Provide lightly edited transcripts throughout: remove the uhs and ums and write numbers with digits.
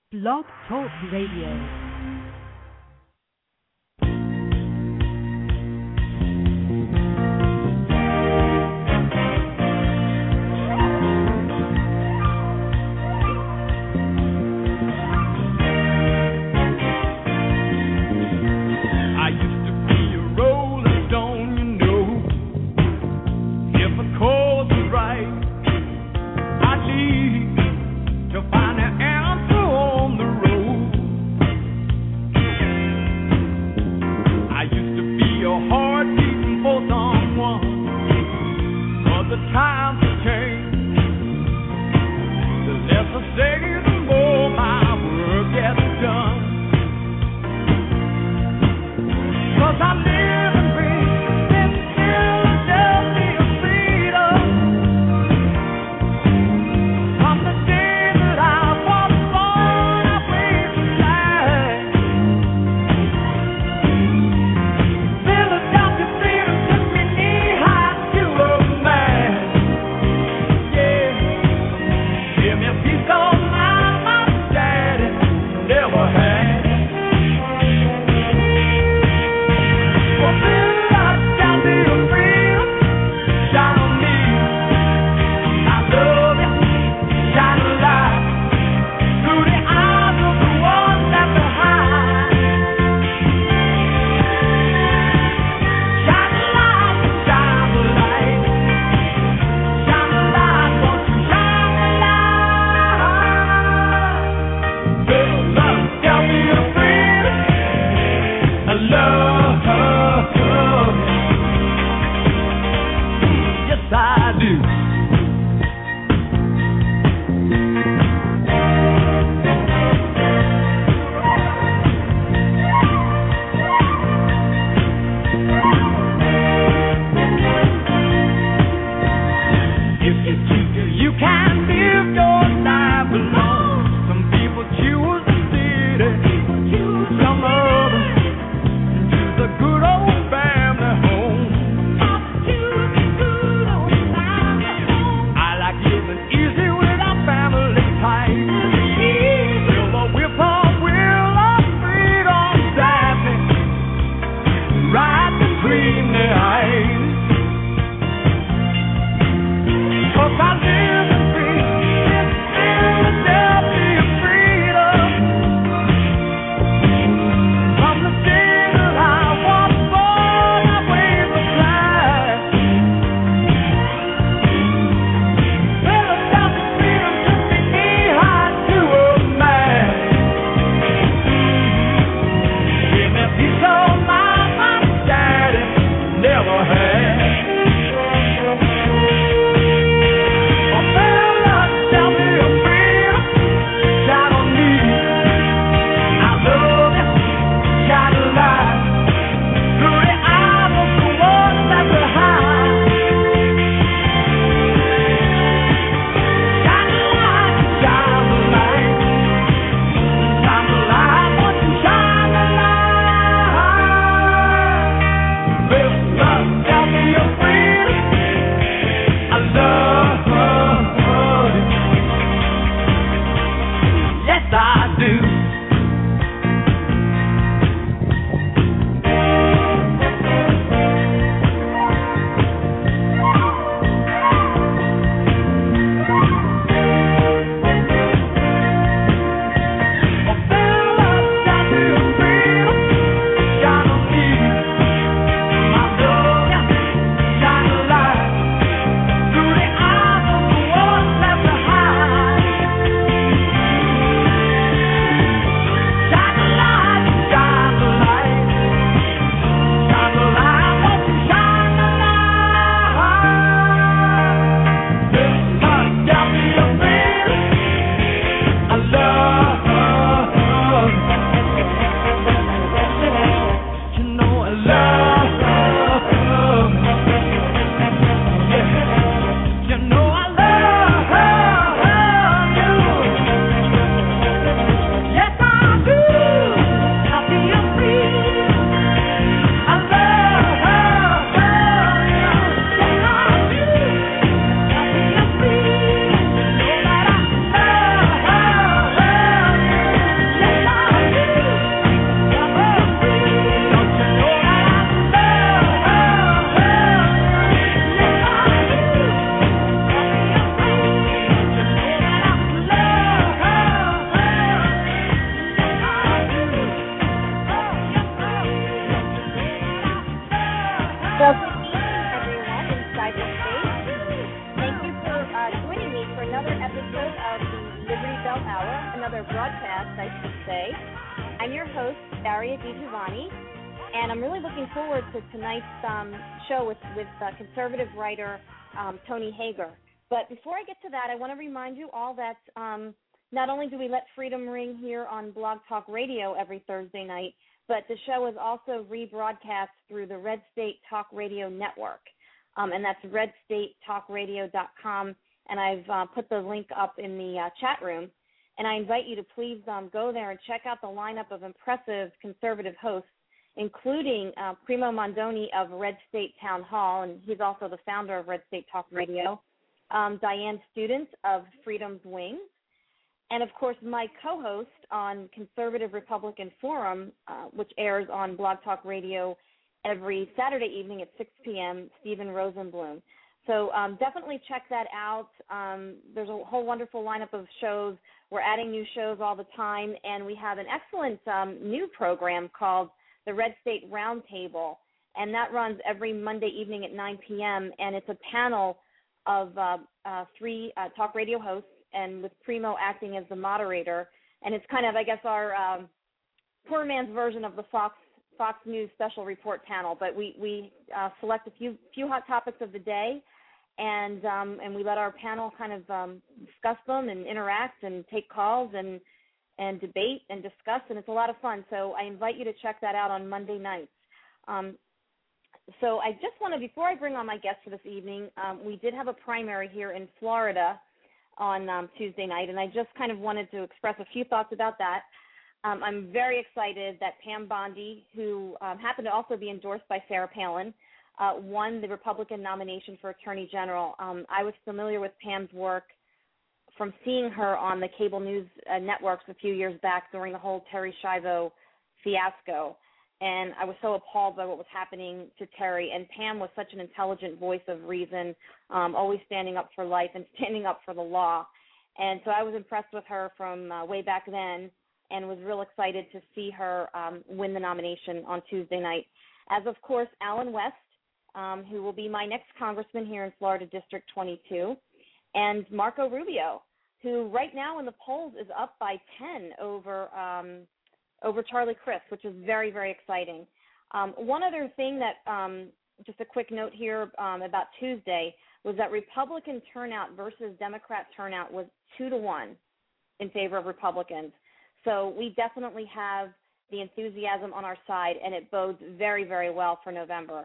Blog Talk Radio. hour, another broadcast, I should say. I'm your host, Daria DiGiovanni, and I'm really looking forward to tonight's show with conservative writer Tony Hager. But before I get to that, I want to remind you all that not only do we let freedom ring here on Blog Talk Radio every Thursday night, but the show is also rebroadcast through the Red State Talk Radio Network, and that's redstatetalkradio.com. And I've put the link up in the chat room. And I invite you to please go there and check out the lineup of impressive conservative hosts, including Primo Mondoni of Red State Town Hall, and he's also the founder of Red State Talk Radio, Diane Student of Freedom's Wings, and, of course, my co-host on Conservative Republican Forum, which airs on Blog Talk Radio every Saturday evening at 6 p.m., Stephen Rosenblum. So definitely check that out. There's a whole wonderful lineup of shows. We're adding new shows all the time, and we have an excellent new program called the Red State Roundtable, and that runs every Monday evening at 9 p.m., and it's a panel of three talk radio hosts, and with Primo acting as the moderator. And it's kind of, I guess, our poor man's version of the Fox News special report panel, but we select a few hot topics of the day, and we let our panel kind of discuss them and interact and take calls and debate and discuss, and it's a lot of fun. So I invite you to check that out on Monday nights. So I just want to, before I bring on my guest for this evening, we did have a primary here in Florida on Tuesday night, and I just kind of wanted to express a few thoughts about that. I'm very excited that Pam Bondi, who happened to also be endorsed by Sarah Palin, won the Republican nomination for Attorney General. I was familiar with Pam's work from seeing her on the cable news networks a few years back during the whole Terri Schiavo fiasco, and I was so appalled by what was happening to Terri. And Pam was such an intelligent voice of reason, always standing up for life and standing up for the law. And so I was impressed with her from way back then, and was real excited to see her win the nomination on Tuesday night. As, of course, Alan West, who will be my next congressman here in Florida District 22, and Marco Rubio, who right now in the polls is up by 10 over Charlie Crist, which is very, very exciting. One other thing that, just a quick note here about Tuesday, was that Republican turnout versus Democrat turnout was 2-1 in favor of Republicans. So we definitely have the enthusiasm on our side, and it bodes very, very well for November.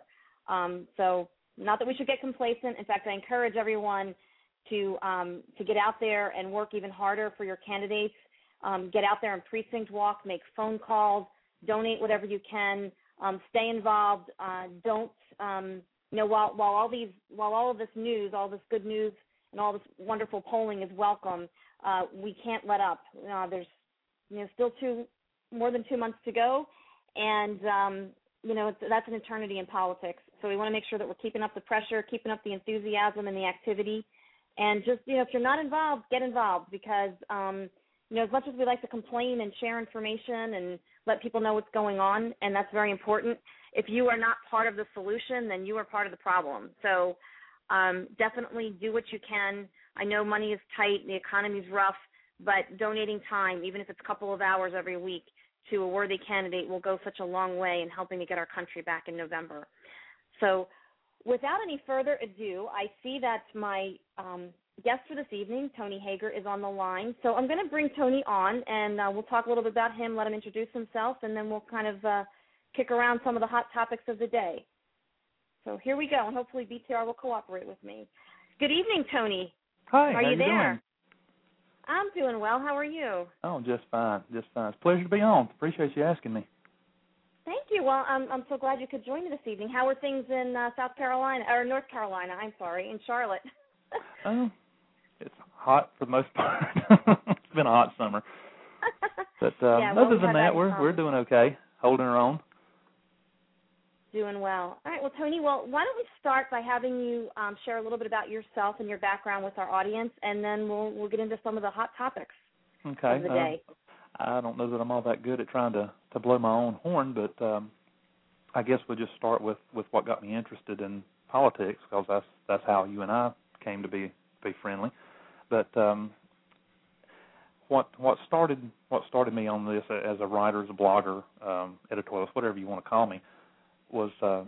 So not that we should get complacent. In fact, I encourage everyone to get out there and work even harder for your candidates. Get out there and precinct walk, make phone calls, donate whatever you can, stay involved. Don't while all of this news, all this good news, and all this wonderful polling is welcome, we can't let up. There's still more than 2 months to go, and that's an eternity in politics. So we want to make sure that we're keeping up the pressure, keeping up the enthusiasm and the activity, and just if you're not involved, get involved, because as much as we like to complain and share information and let people know what's going on, and that's very important, if you are not part of the solution, then you are part of the problem. So definitely do what you can. I know money is tight, the economy's rough, but donating time, even if it's a couple of hours every week, to a worthy candidate will go such a long way in helping to get our country back in November. So without any further ado, I see that my guest for this evening, Tony Hager, is on the line. So I'm going to bring Tony on, and we'll talk a little bit about him, let him introduce himself, and then we'll kind of kick around some of the hot topics of the day. So here we go, and hopefully BTR will cooperate with me. Good evening, Tony. Hi, Are how you there? Doing? I'm doing well. How are you? Oh, just fine, just fine. It's a pleasure to be on. Appreciate you asking me. Thank you. Well, I'm so glad you could join me this evening. How are things in North Carolina, in Charlotte? It's hot for the most part. It's been a hot summer. But other than that, we're doing okay, holding our own. Doing well. All right. Well, Tony, why don't we start by having you share a little bit about yourself and your background with our audience, and then we'll get into some of the hot topics of the day. I don't know that I'm all that good at trying to blow my own horn, but I guess we'll just start with what got me interested in politics, because that's how you and I came to be friendly. But what started me on this as a writer, as a blogger, editorialist, whatever you want to call me, was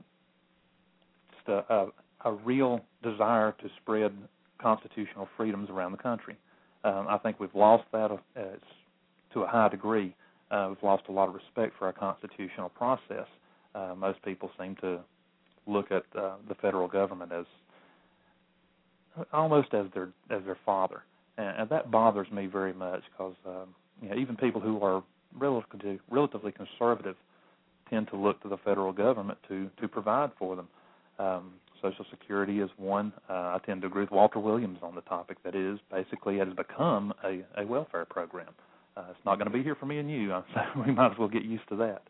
just a real desire to spread constitutional freedoms around the country. I think we've lost that to a high degree. We've lost a lot of respect for our constitutional process. Most people seem to look at the federal government as almost as their father, and that bothers me very much because even people who are relatively conservative tend to look to the federal government to provide for them. Social Security is one. I tend to agree with Walter Williams on the topic that it has become a welfare program. It's not going to be here for me and you, so we might as well get used to that.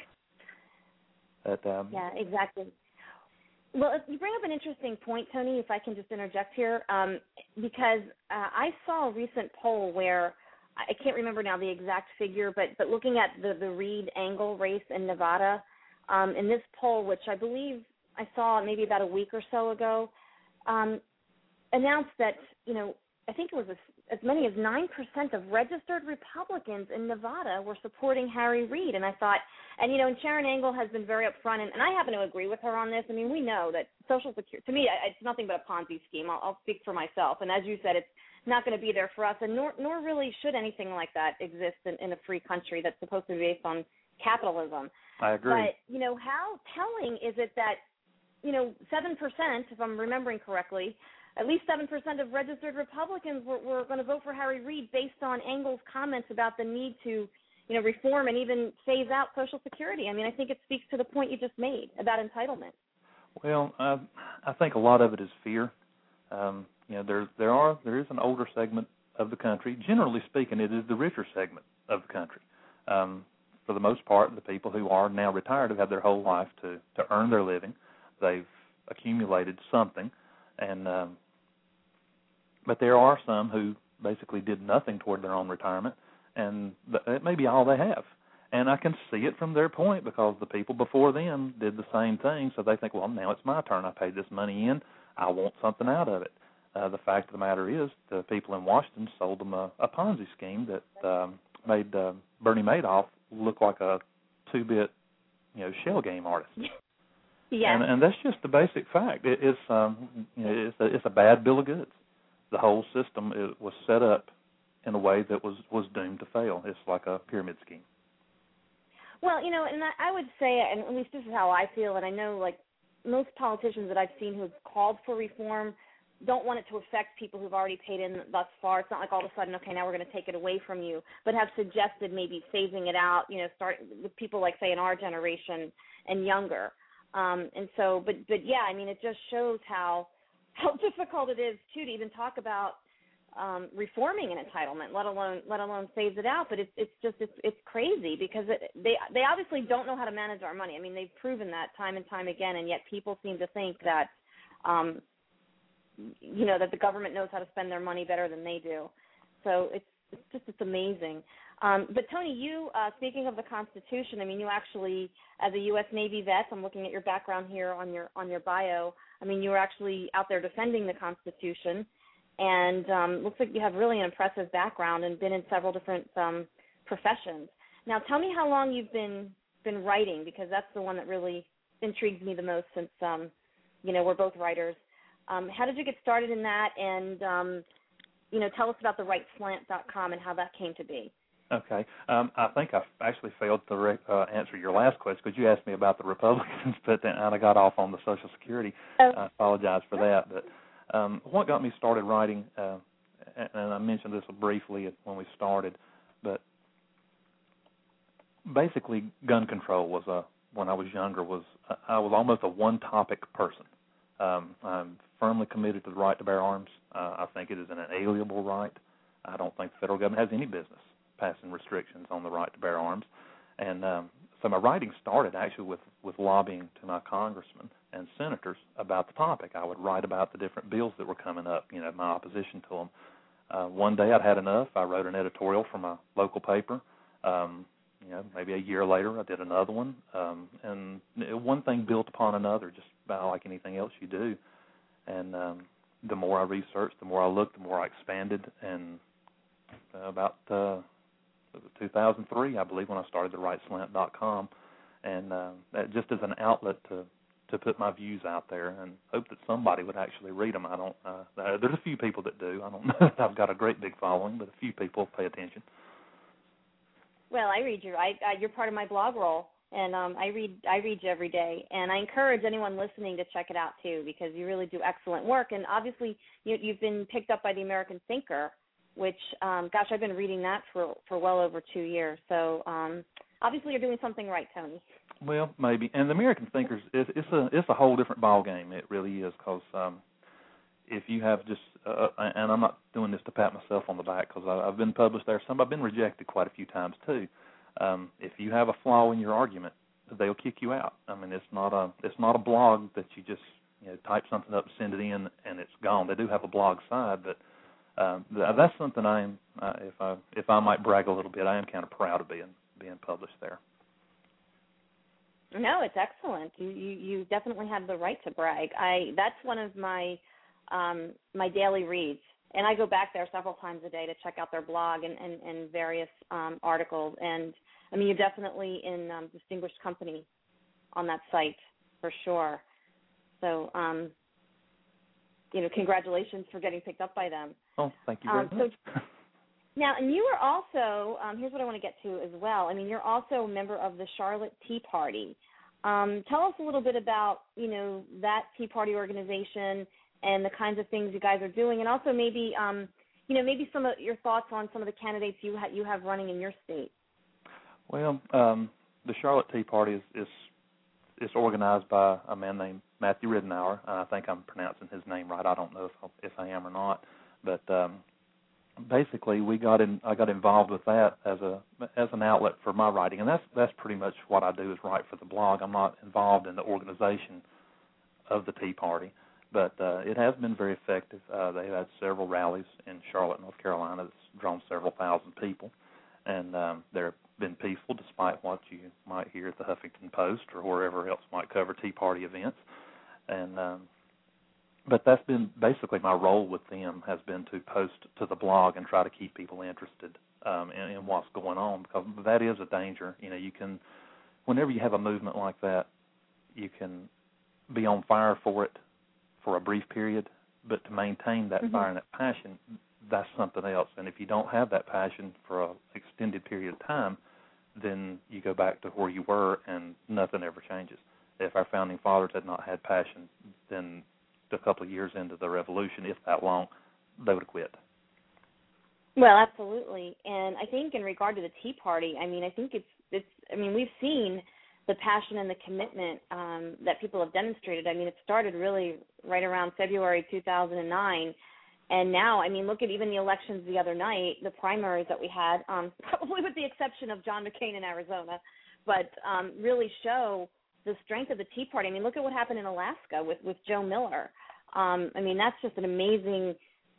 But, yeah, exactly. Well, you bring up an interesting point, Tony, if I can just interject here, because I saw a recent poll where, I can't remember now the exact figure, but looking at the Reed-Engel race in Nevada, in this poll, which I believe I saw maybe about a week or so ago, announced that, I think it was as many as 9% of registered Republicans in Nevada were supporting Harry Reid. And I thought, and Sharon Engel has been very upfront, and I happen to agree with her on this. I mean, we know that Social Security, to me, it's nothing but a Ponzi scheme. I'll speak for myself. And as you said, it's not going to be there for us, and nor really should anything like that exist in a free country that's supposed to be based on capitalism. I agree. But, how telling is it that, 7%, if I'm remembering correctly, at least 7% of registered Republicans were going to vote for Harry Reid based on Engel's comments about the need to, reform and even phase out Social Security. I mean, I think it speaks to the point you just made about entitlement. Well, I think a lot of it is fear. There is an older segment of the country. Generally speaking, it is the richer segment of the country. For the most part, the people who are now retired have had their whole life to earn their living. They've accumulated something, and but there are some who basically did nothing toward their own retirement, and it may be all they have. And I can see it from their point because the people before them did the same thing, so they think, well, now it's my turn. I paid this money in. I want something out of it. The fact of the matter is the people in Washington sold them a Ponzi scheme that made Bernie Madoff look like a two-bit shell game artist. Yeah. And that's just the basic fact. It's a bad bill of goods. The whole system was set up in a way that was doomed to fail. It's like a pyramid scheme. Well, and I would say, and at least this is how I feel, and I know, like, most politicians that I've seen who've called for reform don't want it to affect people who've already paid in thus far. It's not like all of a sudden, okay, now we're going to take it away from you, but have suggested maybe phasing it out, start with people like, say, in our generation and younger. And so, but yeah, I mean, it just shows how difficult it is to even talk about reforming an entitlement, let alone phase it out. But it's crazy because they obviously don't know how to manage our money. I mean, they've proven that time and time again, and yet people seem to think that that the government knows how to spend their money better than they do. So it's amazing. But Tony, you speaking of the Constitution, I mean, you actually, as a U.S. Navy vet, I'm looking at your background here on your bio. I mean, you were actually out there defending the Constitution, and looks like you have really an impressive background and been in several different professions. Now, tell me how long you've been writing, because that's the one that really intrigues me the most. Since we're both writers. How did you get started in that? And tell us about thewriteslant.com and how that came to be. Okay. I think I actually failed to answer your last question because you asked me about the Republicans, but then I got off on the Social Security. I apologize for that. But what got me started writing, and I mentioned this briefly when we started, but basically gun control was when I was younger, I was almost a one-topic person. I'm firmly committed to the right to bear arms. I think it is an inalienable right. I don't think the federal government has any business passing restrictions on the right to bear arms. And so my writing started actually with lobbying to my congressmen and senators about the topic. I would write about the different bills that were coming up, my opposition to them. One day I'd had enough. I wrote an editorial for my local paper. Maybe a year later I did another one. And one thing built upon another, just about like anything else you do. And the more I researched, the more I looked, the more I expanded. And about 2003, I believe, when I started the WriteSlant.com, and just as an outlet to put my views out there and hope that somebody would actually read them. I don't. There's a few people that do. I don't know if I've got a great big following, but a few people pay attention. Well, I read you. You're part of my blog roll, and I read you every day. And I encourage anyone listening to check it out too, because you really do excellent work. And obviously, you've been picked up by the American Thinker, which, gosh, I've been reading that for well over 2 years. So obviously, you're doing something right, Tony. Well, maybe. And the American Thinkers, it's a whole different ball game. It really is, because if you have just, and I'm not doing this to pat myself on the back, because I've been published there. I've been rejected quite a few times too. If you have a flaw in your argument, they'll kick you out. I mean, it's not a blog that you just type something up, send it in, and it's gone. They do have a blog side, but that's something if I might brag a little bit, I am kind of proud of being published there. No, it's excellent. You definitely have the right to brag. That's one of my my daily reads, and I go back there several times a day to check out their blog and various articles. And I mean, you're definitely in distinguished company on that site for sure. So, congratulations for getting picked up by them. Oh, thank you very much. Now, and you are also, here's what I want to get to as well. I mean, you're also a member of the Charlotte Tea Party. Tell us a little bit about, that Tea Party organization and the kinds of things you guys are doing, and also maybe, maybe some of your thoughts on some of the candidates you have running in your state. Well, the Charlotte Tea Party is organized by a man named Matthew Ridenour. I think I'm pronouncing his name right. I don't know if I am or not, but basically, I got involved with that as an outlet for my writing, and that's pretty much what I do is write for the blog. I'm not involved in the organization of the Tea Party, but it has been very effective. They've had several rallies in Charlotte, North Carolina, that's drawn several thousand people, and they've been peaceful despite what you might hear at the Huffington Post or wherever else might cover Tea Party events, and but that's been basically my role with them, has been to post to the blog and try to keep people interested in what's going on, because that is a danger. You can, whenever you have a movement like that, you can be on fire for it for a brief period, but to maintain that fire and that passion, that's something else. And if you don't have that passion for an extended period of time, then you go back to where you were and nothing ever changes. If our founding fathers had not had passion, then a couple of years into the revolution, if that long, they would have quit. Well, absolutely. And I think in regard to the Tea Party, I mean, I think we've seen the passion and the commitment that people have demonstrated. I mean, it started really right around February 2009. And now, I mean, look at even the elections the other night, the primaries that we had, probably with the exception of John McCain in Arizona, but really show the strength of the Tea Party. I mean, look at what happened in Alaska with Joe Miller. I mean, that's just an amazing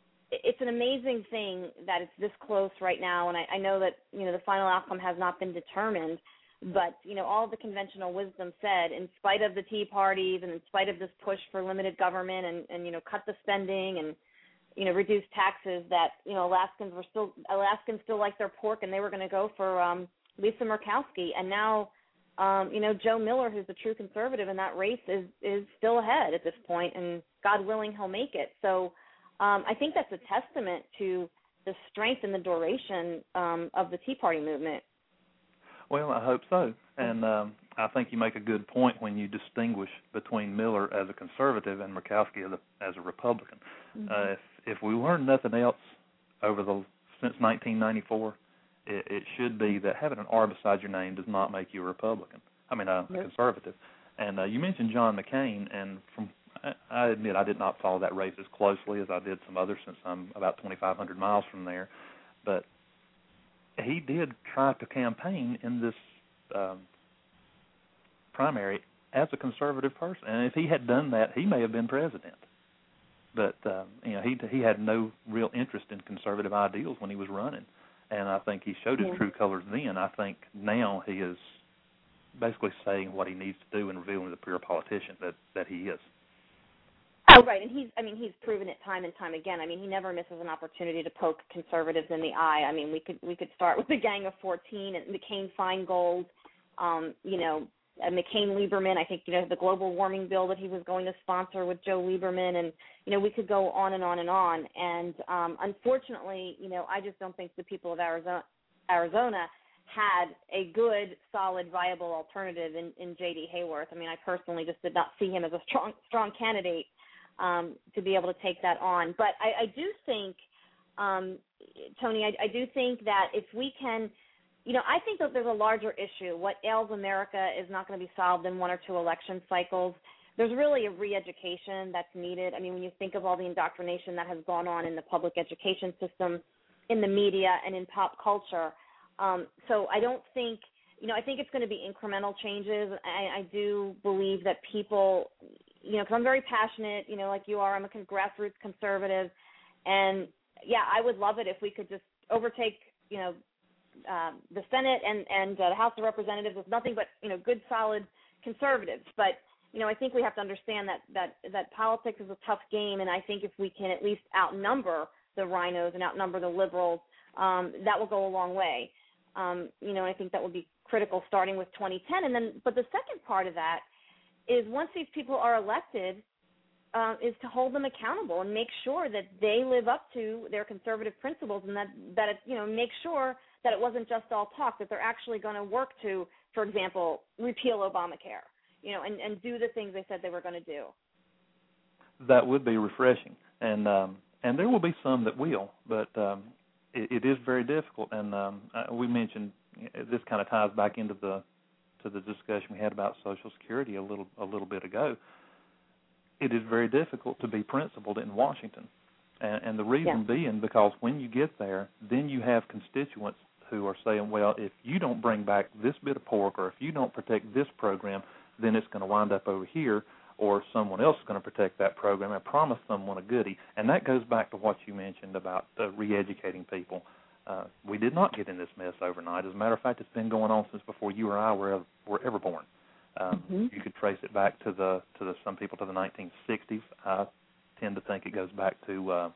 thing that it's this close right now. And I know that, the final outcome has not been determined, but, all of the conventional wisdom said, in spite of the Tea Parties and in spite of this push for limited government and cut the spending and, reduce taxes, that, Alaskans still like their pork, and they were going to go for Lisa Murkowski. And now, Joe Miller, who's a true conservative in that race, is still ahead at this point, and God willing, he'll make it. So I think that's a testament to the strength and the duration of the Tea Party movement. Well, I hope so. And I think you make a good point when you distinguish between Miller as a conservative and Murkowski as a Republican. Mm-hmm. If we learned nothing else since 1994, it should be that having an R beside your name does not make you a Republican. I mean, a conservative. And you mentioned John McCain, and I admit I did not follow that race as closely as I did some others, since I'm about 2,500 miles from there. But he did try to campaign in this primary as a conservative person, and if he had done that, he may have been president. But he had no real interest in conservative ideals when he was running, and I think he showed his true colors then. I think now he is basically saying what he needs to do and revealing the pure politician that he is. Right, and he's proven it time and time again. I mean, he never misses an opportunity to poke conservatives in the eye. I mean, we could start with the Gang of 14 and McCain-Feingold, McCain-Lieberman. I think, the global warming bill that he was going to sponsor with Joe Lieberman, and, we could go on and on and on. And unfortunately, I just don't think the people of Arizona had a good, solid, viable alternative in J.D. Hayworth. I mean, I personally just did not see him as a strong candidate to be able to take that on. But I do think, Tony, I do think that if we can, I think that there's a larger issue. What ails America is not going to be solved in one or two election cycles. There's really a re-education that's needed. I mean, when you think of all the indoctrination that has gone on in the public education system, in the media, and in pop culture. So I don't think, I think it's going to be incremental changes. I do believe that people, because I'm very passionate, like you are, I'm a grassroots conservative. And, yeah, I would love it if we could just overtake, the Senate and the House of Representatives with nothing but, good, solid conservatives. But, I think we have to understand that politics is a tough game, and I think if we can at least outnumber the rhinos and outnumber the liberals, that will go a long way. I think that would be critical starting with 2010. But the second part of that is once these people are elected, is to hold them accountable and make sure that they live up to their conservative principles, and that make sure that it wasn't just all talk, that they're actually going to work to, for example, repeal Obamacare, and do the things they said they were going to do. That would be refreshing, and there will be some that will, but it is very difficult. And we mentioned this kind of ties back into the discussion we had about Social Security a little bit ago. It is very difficult to be principled in Washington, and the reason being because when you get there, then you have constituents who are saying, well, if you don't bring back this bit of pork, or if you don't protect this program, then it's going to wind up over here, or someone else is going to protect that program and promise someone a goodie. And that goes back to what you mentioned about re-educating people. We did not get in this mess overnight. As a matter of fact, it's been going on since before you or I were ever born. You could trace it back to some people to the 1960s. I tend to think it goes back to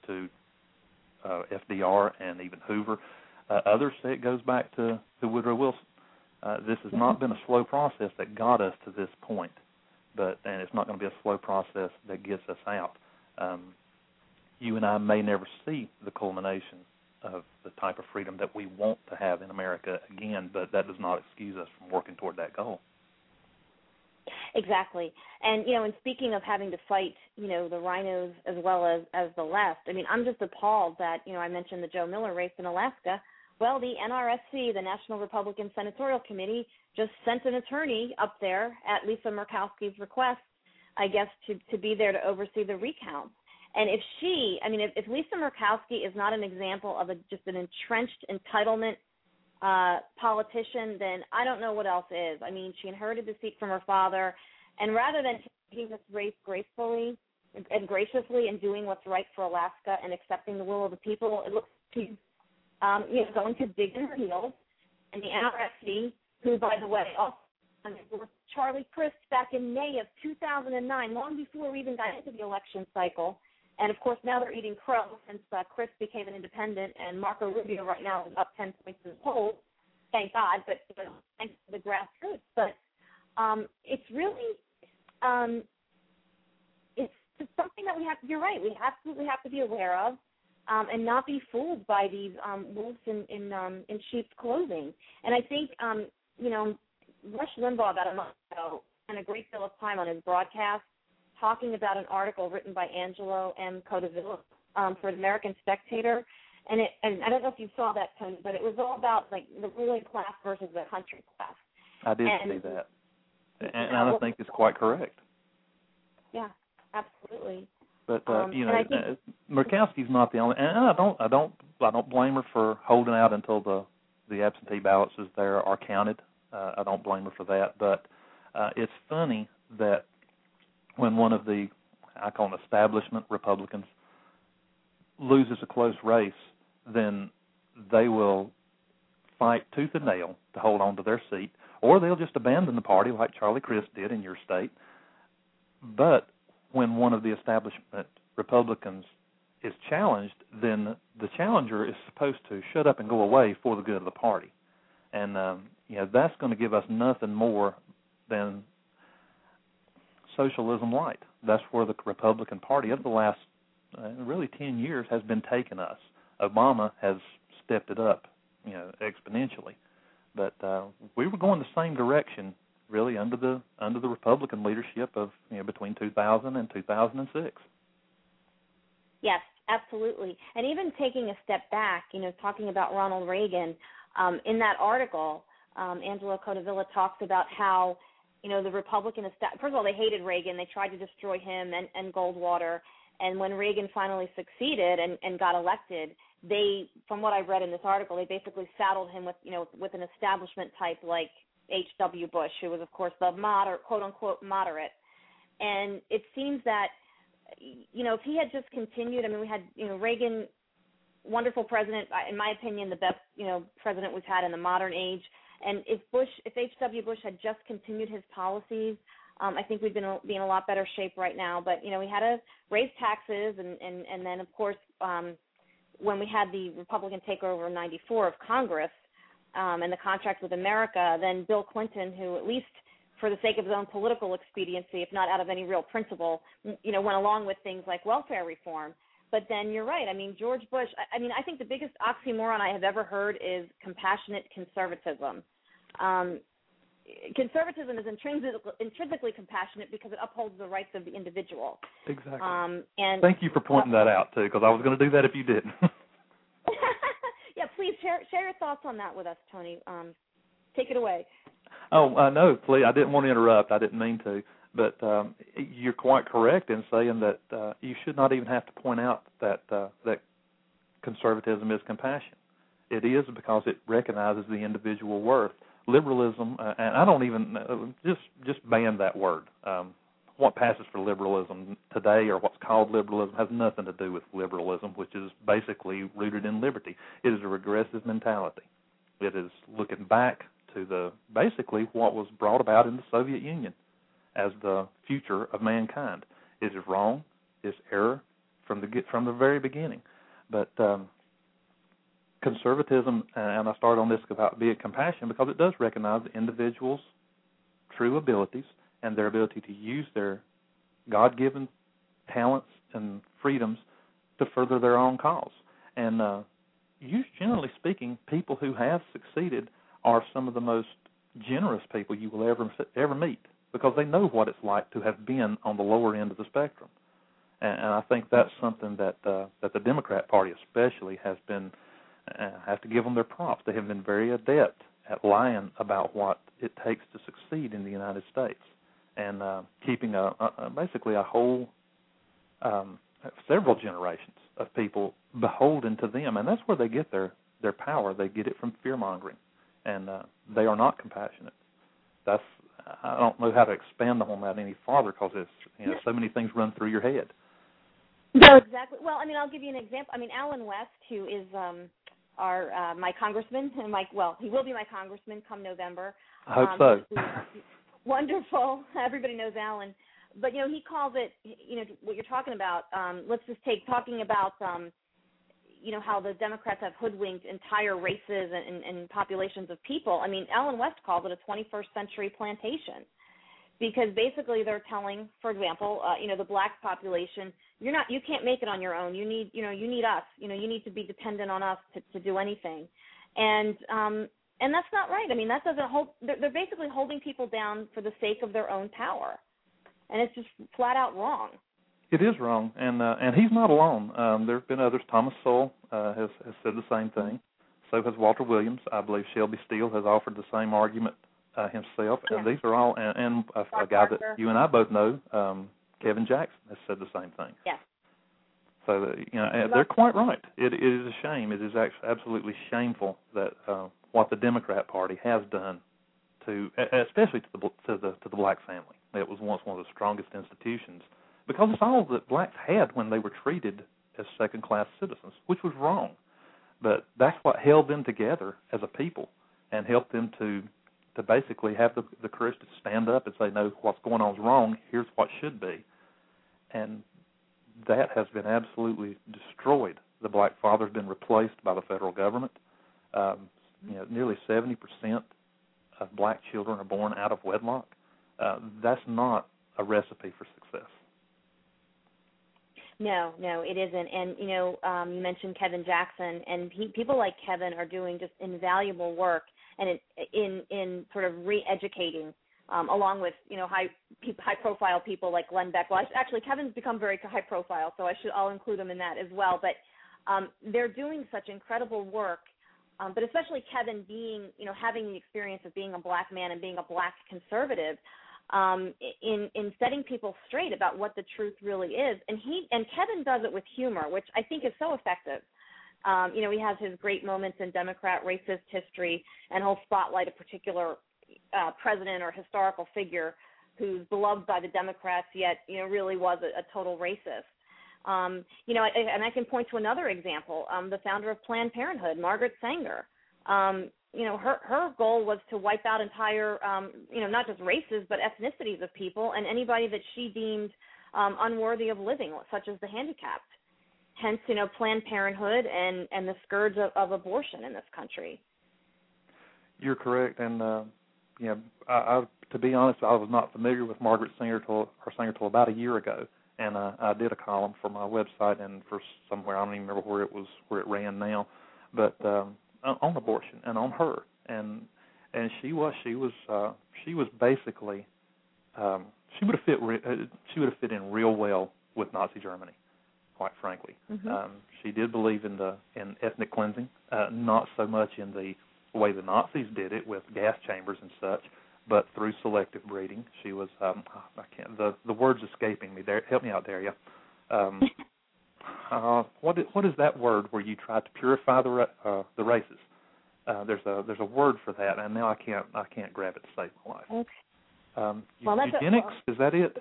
FDR and even Hoover. Others say it goes back to Woodrow Wilson. This has not been a slow process that got us to this point, and it's not going to be a slow process that gets us out. You and I may never see the culmination of the type of freedom that we want to have in America again, but that does not excuse us from working toward that goal. Exactly. And, and speaking of having to fight, the rhinos as well as the left, I mean, I'm just appalled that, I mentioned the Joe Miller race in Alaska. Well, the NRSC, the National Republican Senatorial Committee, just sent an attorney up there at Lisa Murkowski's request, I guess, to be there to oversee the recount. And if Lisa Murkowski is not an example of just an entrenched entitlement politician, then I don't know what else is. I mean, she inherited the seat from her father, and rather than taking this race gracefully and graciously and doing what's right for Alaska and accepting the will of the people, it looks like she's going to dig in her heels. And the NRSC, who, by the way, also with Charlie Crist back in May of 2009, long before we even got into the election cycle. And, of course, now they're eating crow since Crist became an independent, and Marco Rubio right now is up 10 points in the polls. Thank God, but thanks to the grassroots. But it's really it's something that we have to be right. We absolutely have to be aware of and not be fooled by these wolves in sheep's clothing. And I think, Rush Limbaugh about a month ago spent a great deal of time on his broadcast talking about an article written by Angelo M. Codeville for the American Spectator. And I don't know if you saw that, Tony, but it was all about, like, the ruling class versus the country class. I did see that. And I think it's quite correct. Yeah, absolutely. But Murkowski's not the only, and I don't blame her for holding out until the absentee ballots are counted. I don't blame her for that. But it's funny that when one of the, I call them establishment Republicans, loses a close race, then they will fight tooth and nail to hold on to their seat, or they'll just abandon the party like Charlie Crist did in your state. But when one of the establishment Republicans is challenged, then the challenger is supposed to shut up and go away for the good of the party. And, that's going to give us nothing more than socialism light. That's where the Republican Party of the last really 10 years has been taking us. Obama has stepped it up, exponentially. But we were going the same direction, really, under the Republican leadership of between 2000 and 2006. Yes, absolutely. And even taking a step back, talking about Ronald Reagan, in that article, Angelo Codevilla talks about how, the Republican first of all, they hated Reagan. They tried to destroy him and Goldwater. And when Reagan finally succeeded and got elected, they, from what I've read in this article, they basically saddled him with an establishment type like H.W. Bush, who was, of course, the quote-unquote moderate. And it seems that, if he had just continued, we had, Reagan, wonderful president, in my opinion, the best, president we've had in the modern age. And if H.W. Bush had just continued his policies, I think we'd be in a lot better shape right now. But, we had to raise taxes, and then, of course, when we had the Republican takeover in 94 of Congress and the contract with America, then Bill Clinton, who at least for the sake of his own political expediency, if not out of any real principle, went along with things like welfare reform. But then you're right. George Bush, I think the biggest oxymoron I have ever heard is compassionate conservatism. Conservatism is intrinsically compassionate because it upholds the rights of the individual. Exactly. And thank you for pointing that out, too, because I was going to do that if you didn't. Yeah, please share your thoughts on that with us, Tony. Take it away. Oh, no, please. I didn't want to interrupt. I didn't mean to. But you're quite correct in saying that you should not even have to point out that conservatism is compassion. It is because it recognizes the individual worth. Liberalism, and I don't even just ban that word. What passes for liberalism today, or what's called liberalism, has nothing to do with liberalism, which is basically rooted in liberty. It is a regressive mentality. It is looking back to basically what was brought about in the Soviet Union as the future of mankind. It is wrong. It's error from the very beginning. But conservatism, and I start on this about being compassion, because it does recognize the individual's true abilities and their ability to use their God-given talents and freedoms to further their own cause. And generally speaking, people who have succeeded are some of the most generous people you will ever meet, because they know what it's like to have been on the lower end of the spectrum. And I think that's something that the Democrat Party especially has been. I have to give them their props. They have been very adept at lying about what it takes to succeed in the United States, and keeping basically a whole several generations of people beholden to them. And that's where they get their power. They get it from fear-mongering, and they are not compassionate. I don't know how to expand on that any farther, because it's so many things run through your head. No, exactly. Well, I'll give you an example. Alan West, who is my congressman, and he will be my congressman come November. I hope so. Wonderful. Everybody knows Alan. But, he calls it, what you're talking about, let's just talking about, how the Democrats have hoodwinked entire races and populations of people. Alan West calls it a 21st century plantation, because basically they're telling, for example, the black population, you can't make it on your own. You need us. You need to be dependent on us to do anything, and that's not right. That doesn't hold. They're basically holding people down for the sake of their own power, and it's just flat out wrong. It is wrong, and he's not alone. There have been others. Thomas Sowell has said the same thing. So has Walter Williams. I believe Shelby Steele has offered the same argument himself. Yeah. And these are all, and a guy that you and I both know, Kevin Jackson, has said the same thing. Yeah. So they're quite right. It is a shame. It is absolutely shameful that what the Democrat Party has done especially to the black family. It was once one of the strongest institutions, because it's all that blacks had when they were treated as second-class citizens, which was wrong. But that's what held them together as a people and helped them to basically have the courage to stand up and say, no, what's going on is wrong, here's what should be. and that has been absolutely destroyed. The black father's been replaced by the federal government. Nearly 70% of black children are born out of wedlock. That's not a recipe for success. No, it isn't. And, you mentioned Kevin Jackson, and people like Kevin are doing just invaluable work and in sort of re-educating, along with, high-profile people like Glenn Beck. Well, actually, Kevin's become very high-profile, so I'll include him in that as well. But they're doing such incredible work, but especially Kevin being, having the experience of being a black man and being a black conservative, in setting people straight about what the truth really is. And Kevin does it with humor, which I think is so effective. He has his great moments in Democrat racist history, and he'll spotlight a particular president or historical figure who's beloved by the Democrats, yet really was a total racist. And I can point to another example, the founder of Planned Parenthood, Margaret Sanger. Her goal was to wipe out entire, not just races, but ethnicities of people and anybody that she deemed unworthy of living, such as the handicapped. Hence, Planned Parenthood and the scourge of abortion in this country. You're correct. And, I, to be honest, I was not familiar with Margaret Sanger till about a year ago. And I did a column for my website and for somewhere, I don't even remember where it ran now, but on abortion and on her, and she was basically she would have fit in real well with Nazi Germany, quite frankly. Mm-hmm. She did believe in ethnic cleansing, not so much in the way the Nazis did it with gas chambers and such, but through selective breeding. She was the word's escaping me. There, help me out, Daria. What is that word where you try to purify the races? There's a word for that, and now I can't grab it to save my life. Okay. Eugenics, is that it?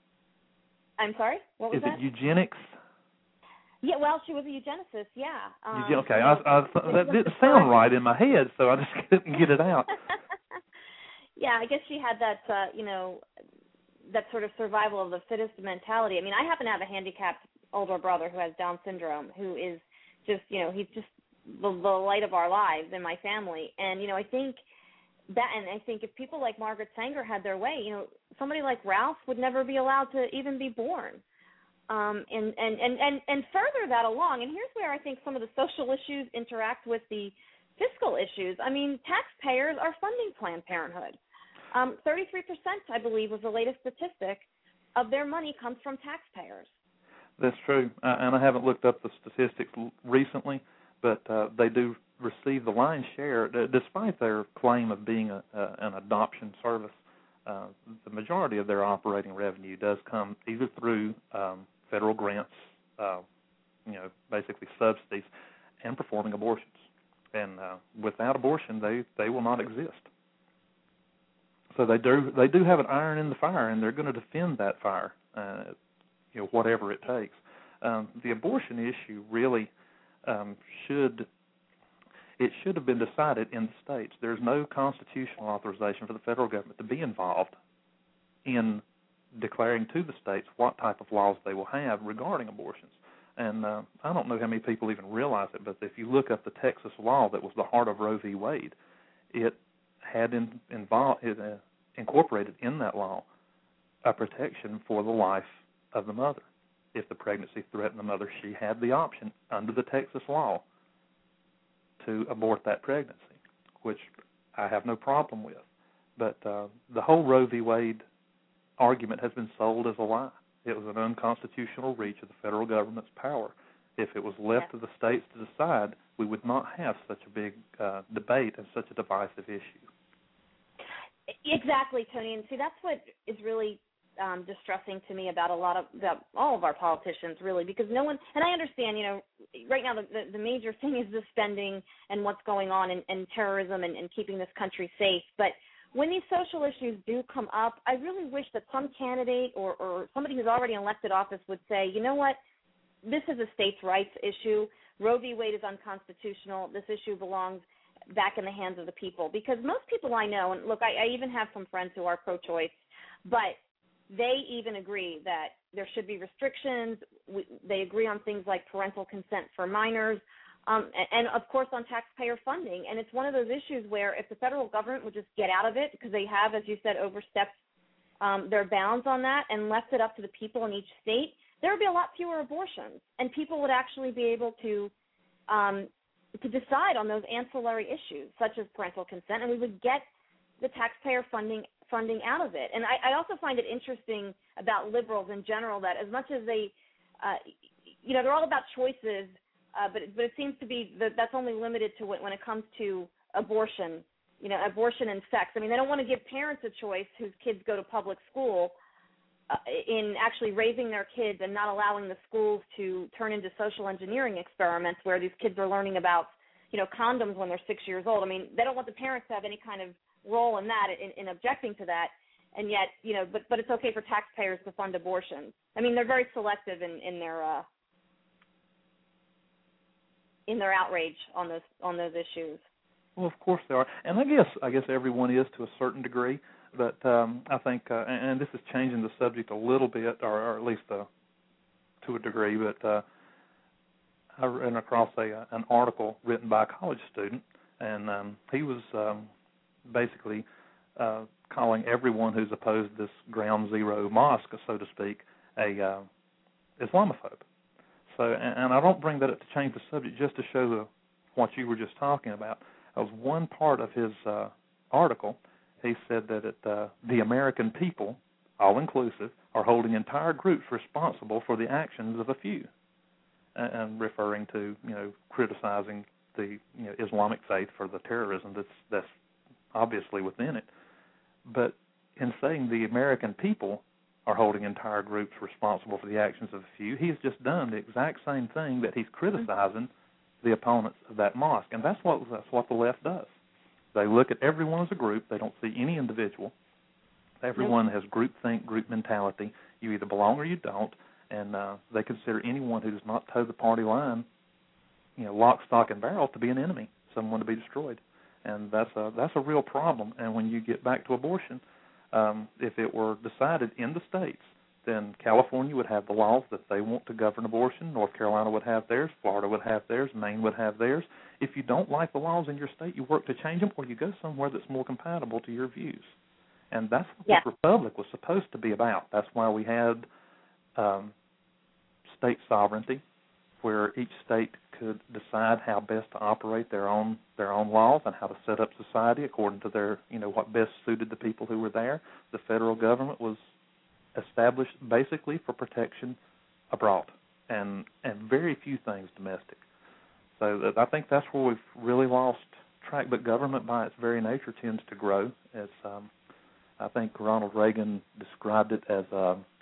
I'm sorry, what was that? Is it eugenics? Yeah, well, she was a eugenicist, yeah. Okay, that didn't sound right in my head, so I just couldn't get it out. Yeah, I guess she had that, that sort of survival of the fittest mentality. I mean, I happen to have a handicapped older brother who has Down syndrome, who is just, he's just the light of our lives in my family. And, I think if people like Margaret Sanger had their way, somebody like Ralph would never be allowed to even be born. And further that along, and here's where I think some of the social issues interact with the fiscal issues. I mean, taxpayers are funding Planned Parenthood. 33%, I believe, was the latest statistic of their money comes from taxpayers. That's true, and I haven't looked up the statistics recently, but they do receive the lion's share, despite their claim of being an adoption service. The majority of their operating revenue does come either through federal grants, basically subsidies, and performing abortions. And without abortion, they will not exist. So they do have an iron in the fire, and they're going to defend that fire, whatever it takes. The abortion issue really should have been decided in the states. There's no constitutional authorization for the federal government to be involved in declaring to the states what type of laws they will have regarding abortions. And I don't know how many people even realize it, but if you look up the Texas law that was the heart of Roe v. Wade, it had incorporated in that law a protection for the life of the mother. If the pregnancy threatened the mother, she had the option under the Texas law to abort that pregnancy, which I have no problem with. But the whole Roe v. Wade argument has been sold as a lie. It was an unconstitutional reach of the federal government's power. If it was left to the states to decide, we would not have such a big debate and such a divisive issue. Exactly, Tony. And see, that's what is really distressing to me about all of our politicians, really, because no one, and I understand, right now the major thing is the spending and what's going on and terrorism and keeping this country safe. But when these social issues do come up, I really wish that some candidate or somebody who's already in elected office would say, you know what, this is a states' rights issue. Roe v. Wade is unconstitutional. This issue belongs back in the hands of the people. Because most people I know, and look, I even have some friends who are pro-choice, but they even agree that there should be restrictions. They agree on things like parental consent for minors, and of course on taxpayer funding. And it's one of those issues where if the federal government would just get out of it, because they have, as you said, overstepped their bounds on that and left it up to the people in each state, there would be a lot fewer abortions, and people would actually be able to decide on those ancillary issues, such as parental consent, and we would get the taxpayer funding out of it. And I also find it interesting about liberals in general that as much as they, they're all about choices, but it seems to be that's only limited to when it comes to abortion, abortion and sex. I mean, they don't want to give parents a choice whose kids go to public school in actually raising their kids and not allowing the schools to turn into social engineering experiments where these kids are learning about, condoms when they're 6 years old. I mean, they don't want the parents to have any kind of role in that, in objecting to that, and yet, but it's okay for taxpayers to fund abortions. I mean, they're very selective in their outrage on those issues. Well, of course they are, and I guess everyone is to a certain degree. But I think, and this is changing the subject a little bit, or at least to a degree. But I ran across an article written by a college student, and he was basically calling everyone who's opposed this ground zero mosque, so to speak, a Islamophobe. So, and I don't bring that up to change the subject, just to show what you were just talking about. That was one part of his article. He said that the American people, all inclusive, are holding entire groups responsible for the actions of a few, and referring to criticizing the Islamic faith for the terrorism that's obviously within it. But in saying the American people are holding entire groups responsible for the actions of a few, he's just done the exact same thing that he's criticizing the opponents of that mosque, and that's what the left does. They look at everyone as a group. They don't see any individual. Everyone has groupthink, group mentality. You either belong or you don't, and they consider anyone who does not toe the party line, lock, stock, and barrel, to be an enemy, someone to be destroyed. And that's a real problem. And when you get back to abortion, if it were decided in the states, then California would have the laws that they want to govern abortion. North Carolina would have theirs. Florida would have theirs. Maine would have theirs. If you don't like the laws in your state, you work to change them, or you go somewhere that's more compatible to your views. And that's what the Republic was supposed to be about. That's why we had state sovereignty, where each state could decide how best to operate their own laws and how to set up society according to their, what best suited the people who were there. The federal government was established basically for protection abroad, and very few things domestic. So I think that's where we've really lost track. But government, by its very nature, tends to grow. It's I think Ronald Reagan described it as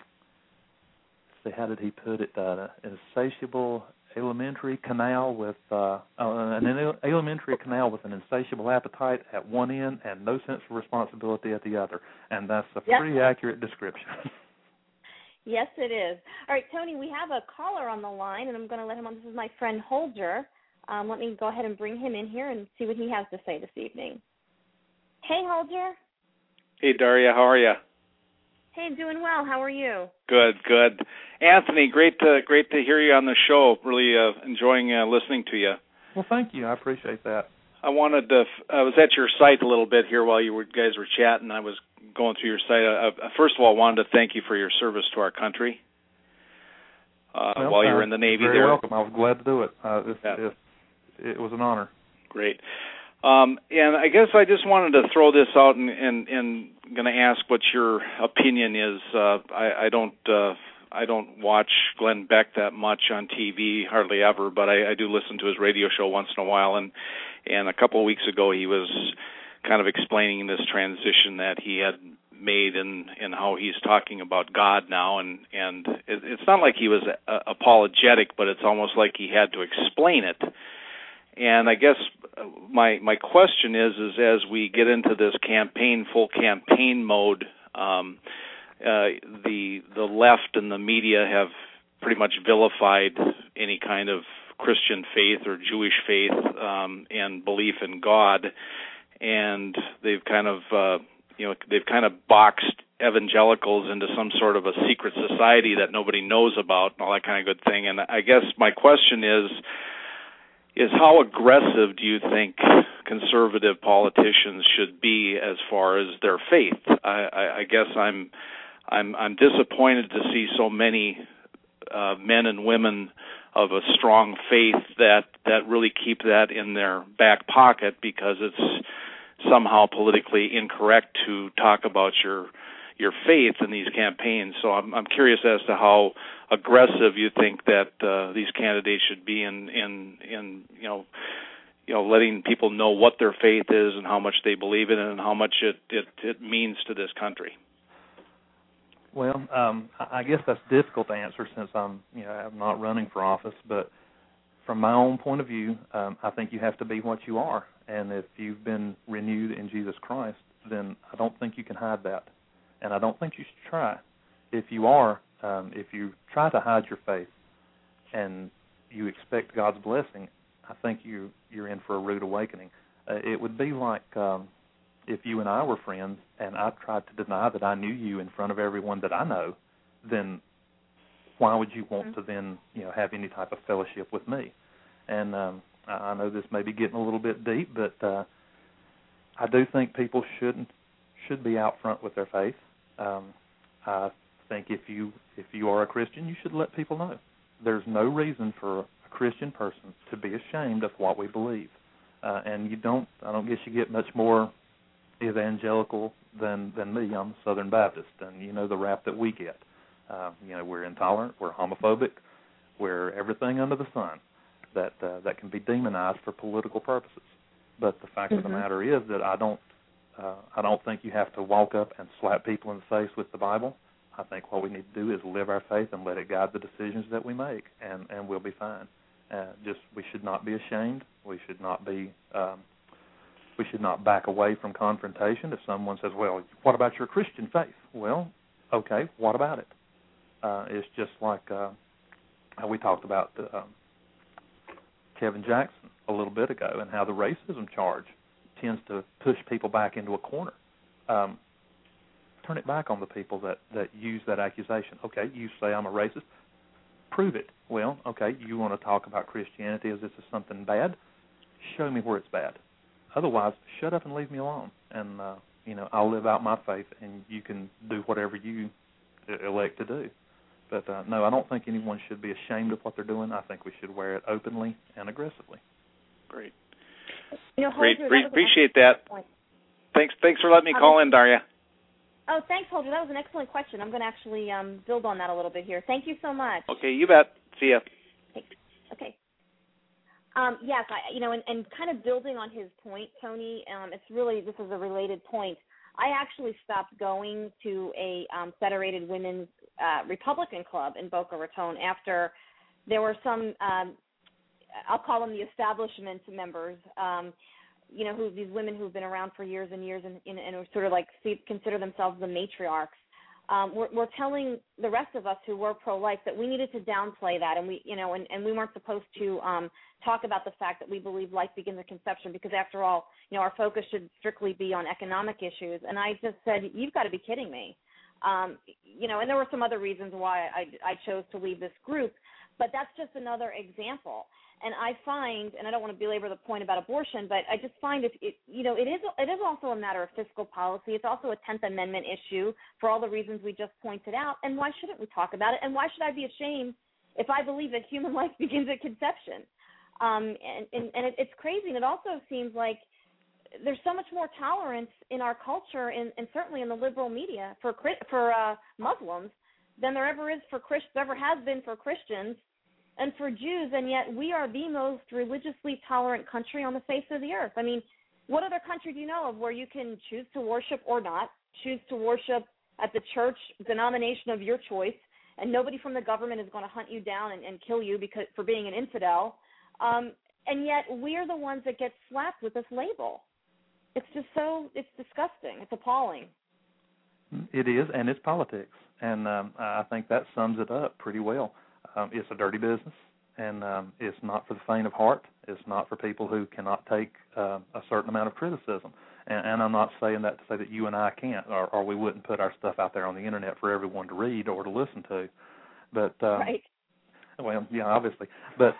how did he put it? An insatiable alimentary canal with an alimentary canal with an insatiable appetite at one end and no sense of responsibility at the other. And that's a pretty accurate description. Yes, it is. All right, Tony, we have a caller on the line, and I'm going to let him on. This is my friend Holger. Let me go ahead and bring him in here and see what he has to say this evening. Hey, Holger. Hey, Daria. How are you? Hey, doing well. How are you? Good. Anthony, great to hear you on the show. Really enjoying listening to you. Well, thank you. I appreciate that. I was at your site a little bit here while you guys were chatting. I was going through your site. First of all, I wanted to thank you for your service to our country while you were in the Navy. You're very welcome. I was glad to do it. It was an honor. Great. And I guess I just wanted to throw this out and going to ask what your opinion is. I don't watch Glenn Beck that much on TV, hardly ever, but I do listen to his radio show once in a while. And a couple of weeks ago, he was kind of explaining this transition that he had made and how he's talking about God now. And it's not like he was apologetic, but it's almost like he had to explain it. And I guess my question is as we get into this full campaign mode, the left and the media have pretty much vilified any kind of Christian faith or Jewish faith and belief in God, and they've kind of boxed evangelicals into some sort of a secret society that nobody knows about and all that kind of good thing. And I guess my question is how aggressive do you think conservative politicians should be as far as their faith? I guess I'm disappointed to see so many men and women of a strong faith that really keep that in their back pocket because it's somehow politically incorrect to talk about your faith in these campaigns. So I'm curious as to how aggressive you think that these candidates should be in letting people know what their faith is and how much they believe in it and how much it means to this country. Well, I guess that's difficult to answer since I'm not running for office. But from my own point of view, I think you have to be what you are. And if you've been renewed in Jesus Christ, then I don't think you can hide that. And I don't think you should try. If you try to hide your faith and you expect God's blessing, I think you're in for a rude awakening. It would be like if you and I were friends and I tried to deny that I knew you in front of everyone that I know, then why would you want to then have any type of fellowship with me? And I know this may be getting a little bit deep, but I do think people should be out front with their faith. I think if you are a Christian, you should let people know. There's no reason for a Christian person to be ashamed of what we believe. And I don't guess you get much more evangelical than me. I'm a Southern Baptist, and you know the rap that we get. We're intolerant, we're homophobic, we're everything under the sun that can be demonized for political purposes. But the fact of the matter is that I don't think you have to walk up and slap people in the face with the Bible. I think what we need to do is live our faith and let it guide the decisions that we make, and we'll be fine. We should not be ashamed. We should not back away from confrontation. If someone says, "Well, what about your Christian faith?" Well, okay, what about it? It's just like how we talked about Kevin Jackson a little bit ago, and how the racism charge tends to push people back into a corner. Turn it back on the people that use that accusation. Okay, you say I'm a racist. Prove it. Well, okay, you want to talk about Christianity as this is something bad? Show me where it's bad. Otherwise, shut up and leave me alone. And, I'll live out my faith, and you can do whatever you elect to do. But, no, I don't think anyone should be ashamed of what they're doing. I think we should wear it openly and aggressively. Great. Holger, Great. Appreciate that. Thanks for letting me call in, Daria. Oh, thanks, Holger. That was an excellent question. I'm going to actually build on that a little bit here. Thank you so much. Okay, you bet. See ya. Okay. Yes, and kind of building on his point, Tony, this is a related point. I actually stopped going to a Federated Women's Republican Club in Boca Raton after there were some, I'll call them the establishment members, these women who've been around for years and years and who sort of consider themselves the matriarchs. We're telling the rest of us who were pro-life that we needed to downplay that, and we weren't supposed to talk about the fact that we believe life begins at conception, because after all, our focus should strictly be on economic issues. And I just said, you've got to be kidding me. And there were some other reasons why I chose to leave this group, but that's just another example. And I find, and I don't want to belabor the point about abortion, but I just find it is also a matter of fiscal policy. It's also a 10th Amendment issue for all the reasons we just pointed out. And why shouldn't we talk about it? And why should I be ashamed if I believe that human life begins at conception? And it's crazy. And it also seems like there's so much more tolerance in our culture, and certainly in the liberal media for Muslims than there ever has been for Christians and for Jews, and yet we are the most religiously tolerant country on the face of the earth. I mean, what other country do you know of where you can choose to worship or not, choose to worship at the church denomination of your choice, and nobody from the government is going to hunt you down and kill you for being an infidel, and yet we're the ones that get slapped with this label. It's just it's disgusting. It's appalling. It is, and it's politics, and I think that sums it up pretty well. It's a dirty business, and it's not for the faint of heart. It's not for people who cannot take a certain amount of criticism. And I'm not saying that to say that you and I can't, or we wouldn't put our stuff out there on the internet for everyone to read or to listen to. But right. Well, yeah, obviously, but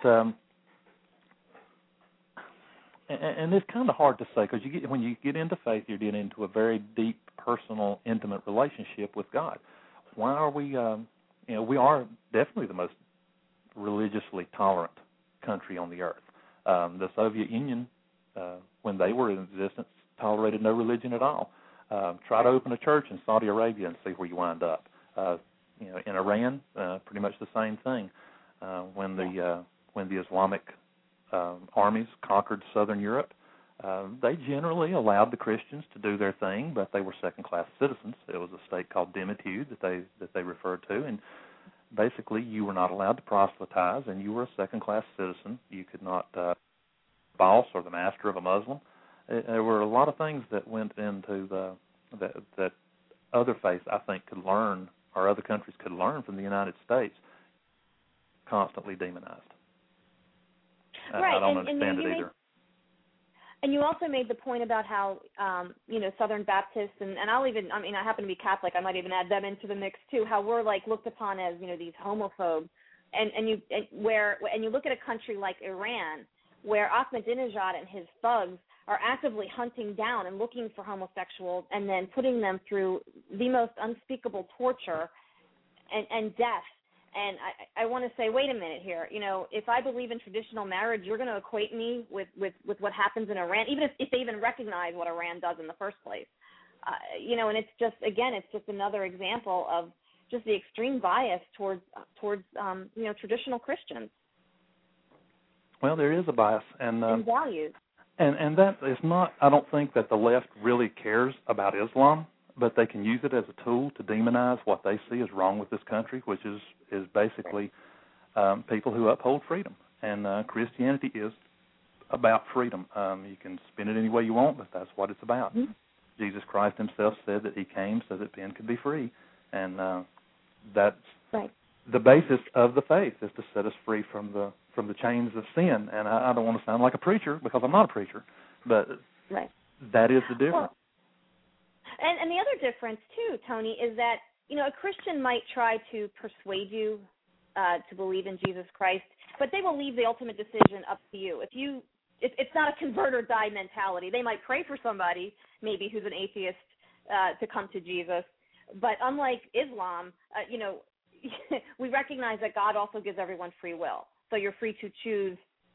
and it's kind of hard to say, because when you get into faith, you're getting into a very deep, personal, intimate relationship with God. Why are we? We are definitely the most religiously tolerant country on the earth. The Soviet Union, when they were in existence, tolerated no religion at all. Try to open a church in Saudi Arabia and see where you wind up. In Iran, pretty much the same thing. When the Islamic armies conquered southern Europe, they generally allowed the Christians to do their thing, but they were second-class citizens. It was a state called Demitude that they referred to, and basically you were not allowed to proselytize, and you were a second-class citizen. You could not boss or the master of a Muslim. There were a lot of things that went into that other faiths, I think, could learn, or other countries could learn from the United States, constantly demonized. Right. I don't understand it either. And you also made the point about how, Southern Baptists, and I happen to be Catholic, I might even add them into the mix too, how we're like looked upon as, these homophobes. And you look at a country like Iran, where Ahmadinejad and his thugs are actively hunting down and looking for homosexuals and then putting them through the most unspeakable torture and death. And I want to say, wait a minute here. If I believe in traditional marriage, you're going to equate me with what happens in Iran, even if they even recognize what Iran does in the first place. And it's just, again, it's just another example of just the extreme bias towards traditional Christians. Well, there is a bias. And values. And that is not, I don't think that the left really cares about Islam, but they can use it as a tool to demonize what they see is wrong with this country, which is basically people who uphold freedom. And Christianity is about freedom. You can spin it any way you want, but that's what it's about. Mm-hmm. Jesus Christ himself said that he came so that men could be free. And that's right. The basis of the faith is to set us free from the chains of sin. And I don't want to sound like a preacher, because I'm not a preacher, but right. That is the difference. Well, and the other difference, too, Tony, is that, a Christian might try to persuade you to believe in Jesus Christ, but they will leave the ultimate decision up to you. It's not a convert or die mentality. They might pray for somebody, maybe who's an atheist, to come to Jesus. But unlike Islam, we recognize that God also gives everyone free will. So you're free to choose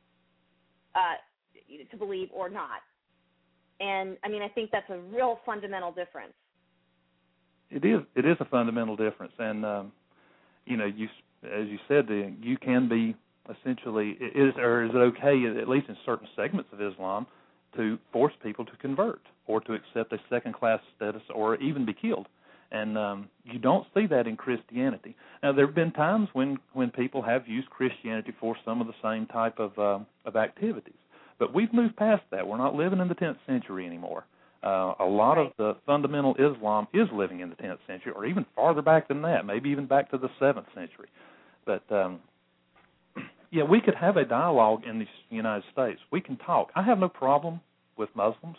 to believe or not. And, I think that's a real fundamental difference. It is a fundamental difference. And, as you said, you can be essentially, is it okay, at least in certain segments of Islam, to force people to convert or to accept a second-class status or even be killed? And you don't see that in Christianity. Now, there have been times when people have used Christianity for some of the same type of activities. But we've moved past that. We're not living in the 10th century anymore. A lot of the fundamental Islam is living in the 10th century, or even farther back than that, maybe even back to the 7th century. But, we could have a dialogue in the United States. We can talk. I have no problem with Muslims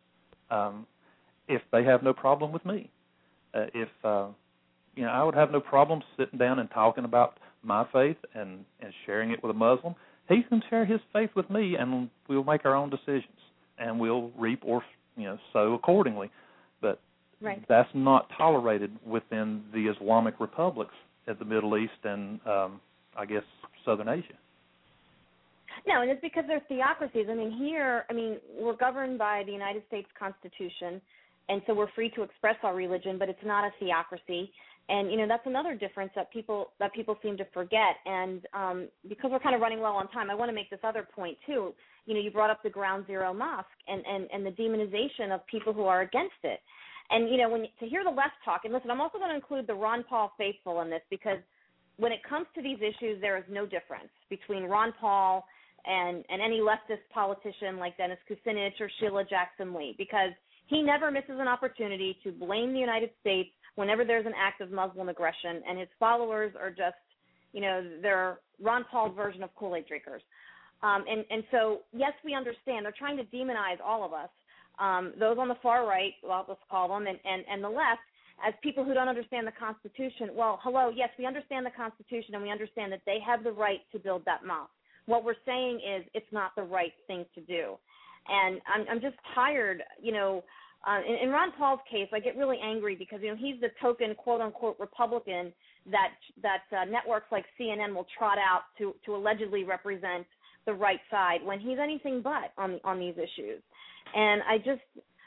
if they have no problem with me. I would have no problem sitting down and talking about my faith and sharing it with a Muslim. He can share his faith with me, and we'll make our own decisions, and we'll reap or sow accordingly. But right. That's not tolerated within the Islamic republics at the Middle East and, I guess, Southern Asia. No, and it's because they're theocracies. Here, we're governed by the United States Constitution, and so we're free to express our religion, but it's not a theocracy. And, that's another difference that people seem to forget. And because we're kind of running low on time, I want to make this other point, too. You brought up the Ground Zero Mosque and the demonization of people who are against it. And, to hear the left talk, and listen, I'm also going to include the Ron Paul faithful in this, because when it comes to these issues, there is no difference between Ron Paul and any leftist politician like Dennis Kucinich or Sheila Jackson-Lee, because he never misses an opportunity to blame the United States whenever there's an act of Muslim aggression, and his followers are just, they're Ron Paul's version of Kool-Aid drinkers. And so, yes, we understand. They're trying to demonize all of us, those on the far right, well, let's call them, and the left, as people who don't understand the Constitution. Well, hello, yes, we understand the Constitution, and we understand that they have the right to build that mosque. What we're saying is it's not the right thing to do. And I'm just tired, in Ron Paul's case, I get really angry because, he's the token, quote-unquote, Republican that networks like CNN will trot out to allegedly represent the right side when he's anything but on these issues. And I just,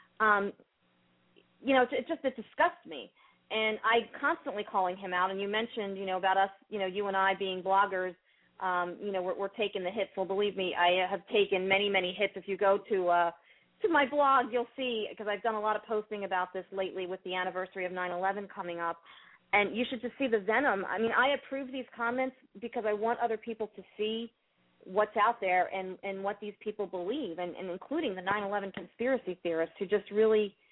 it disgusts me. And I'm constantly calling him out. And you mentioned, about us, you and I being bloggers, we're taking the hits. Well, believe me, I have taken many, many hits. If you go to my blog, you'll see, because I've done a lot of posting about this lately with the anniversary of 9/11 coming up. And you should just see the venom. I mean, I approve these comments because I want other people to see what's out there and what these people believe, and including the 9/11 conspiracy theorists who just really –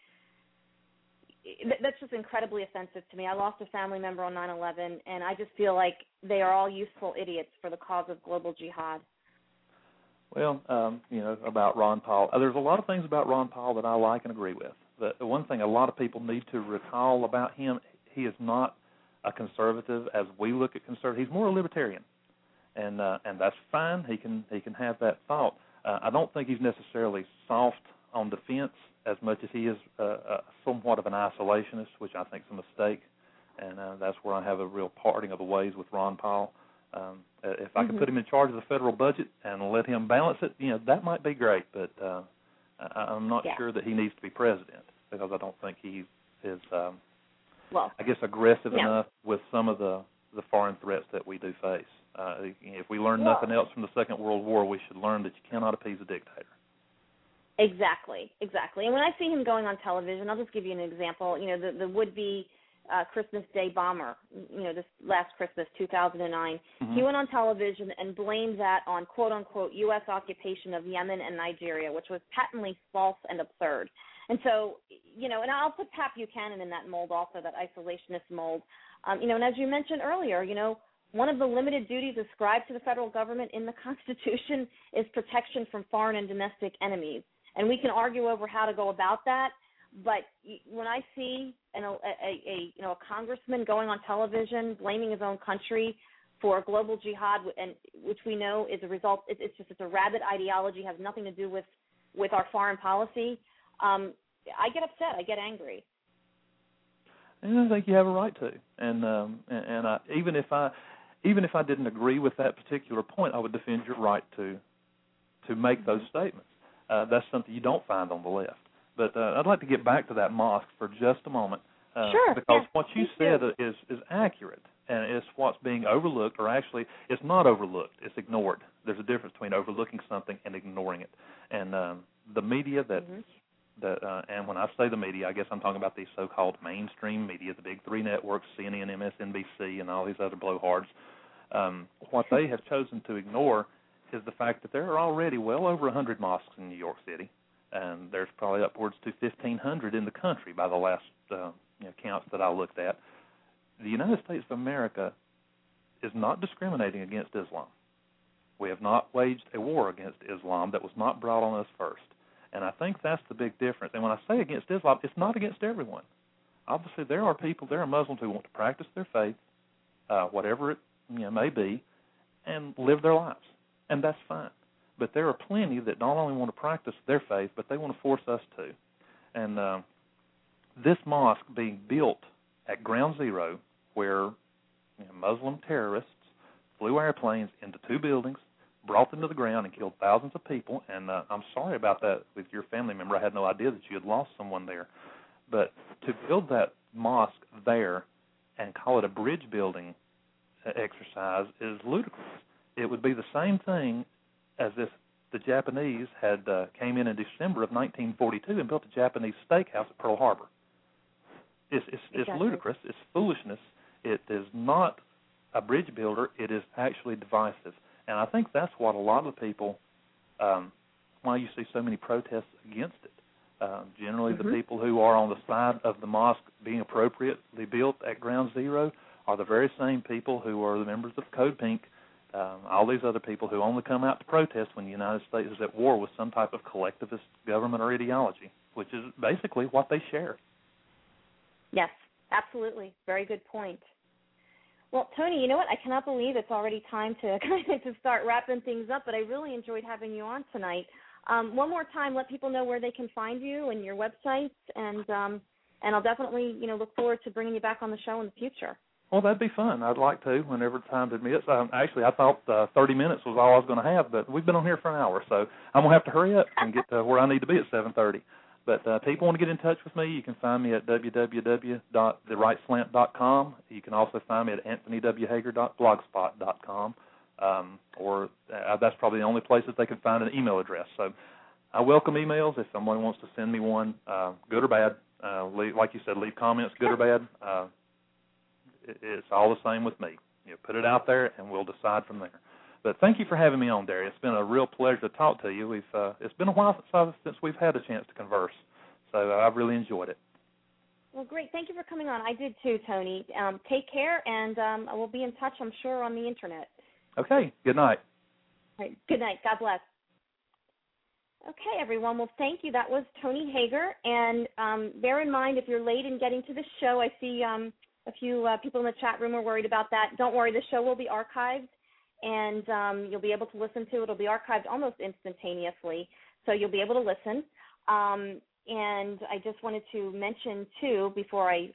that's just incredibly offensive to me. I lost a family member on 9/11, and I just feel like they are all useful idiots for the cause of global jihad. Well, about Ron Paul, there's a lot of things about Ron Paul that I like and agree with. The one thing a lot of people need to recall about him, he is not a conservative as we look at conservative. He's more a libertarian, and that's fine. He can have that thought. I don't think he's necessarily soft on defense as much as he is somewhat of an isolationist, which I think is a mistake, and that's where I have a real parting of the ways with Ron Paul. If I could put him in charge of the federal budget and let him balance it, that might be great, but I'm not sure that he needs to be president, because I don't think he is, aggressive enough with some of the foreign threats that we do face. If we learn nothing else from the Second World War, we should learn that you cannot appease a dictator. Exactly. And when I see him going on television, I'll just give you an example. The would-be Christmas Day bomber, this last Christmas, 2009, he went on television and blamed that on, quote-unquote, U.S. occupation of Yemen and Nigeria, which was patently false and absurd. And so, and I'll put Pat Buchanan in that mold also, that isolationist mold. And as you mentioned earlier, one of the limited duties ascribed to the federal government in the Constitution is protection from foreign and domestic enemies. And we can argue over how to go about that, but when I see a congressman going on television blaming his own country for global jihad, and which we know is a result, it's a rabid ideology, has nothing to do with our foreign policy, I get upset, I get angry. And I think you have a right to. And even if I didn't agree with that particular point, I would defend your right to make those statements. That's something you don't find on the left. But I'd like to get back to that mosque for just a moment. Sure. Because what you said is accurate, and it's what's being overlooked, or actually it's not overlooked, it's ignored. There's a difference between overlooking something and ignoring it. And the media and when I say the media, I guess I'm talking about these so-called mainstream media, the big three networks, CNN, MSNBC, and all these other blowhards. What they have chosen to ignore is the fact that there are already well over 100 mosques in New York City, and there's probably upwards to 1,500 in the country by the last counts that I looked at. The United States of America is not discriminating against Islam. We have not waged a war against Islam that was not brought on us first. And I think that's the big difference. And when I say against Islam, it's not against everyone. Obviously, there are Muslims who want to practice their faith, whatever it may be, and live their lives. And that's fine. But there are plenty that not only want to practice their faith, but they want to force us to. And this mosque being built at ground zero, where Muslim terrorists flew airplanes into two buildings, brought them to the ground, and killed thousands of people. And I'm sorry about that with your family member. I had no idea that you had lost someone there. But to build that mosque there and call it a bridge building exercise is ludicrous. It would be the same thing as if the Japanese had came in December of 1942 and built a Japanese steakhouse at Pearl Harbor. It's ludicrous. It's foolishness. It is not a bridge builder. It is actually divisive. And I think that's what a lot of the people, why you see so many protests against it. Generally, the people who are on the side of the mosque being appropriately built at ground zero are the very same people who are the members of Code Pink, all these other people who only come out to protest when the United States is at war with some type of collectivist government or ideology, which is basically what they share. Yes, absolutely. Very good point. Well, Tony, you know what? I cannot believe it's already time to start wrapping things up, but I really enjoyed having you on tonight. One more time, let people know where they can find you and your websites, and I'll definitely, look forward to bringing you back on the show in the future. Well, that'd be fun. I'd like to whenever time permits. Actually, I thought 30 minutes was all I was going to have, but we've been on here for an hour, so I'm going to have to hurry up and get to where I need to be at 7:30. But people want to get in touch with me, you can find me at www.therightslant.com. You can also find me at anthonywhager.blogspot.com, or that's probably the only place that they can find an email address. So I welcome emails if someone wants to send me one, good or bad. Like you said, leave comments, good or bad. It's all the same with me. Put it out there, and we'll decide from there. But thank you for having me on, Darius. It's been a real pleasure to talk to you. It's been a while since we've had a chance to converse, so I've really enjoyed it. Well, great. Thank you for coming on. I did too, Tony. Take care, and I will be in touch, I'm sure, on the Internet. Okay. Good night. All right. Good night. God bless. Okay, everyone. Well, thank you. That was Tony Hager. And bear in mind, if you're late in getting to the show, I see a few people in the chat room are worried about that. Don't worry. The show will be archived, and you'll be able to listen to it. It'll be archived almost instantaneously, so you'll be able to listen. And I just wanted to mention, too, before I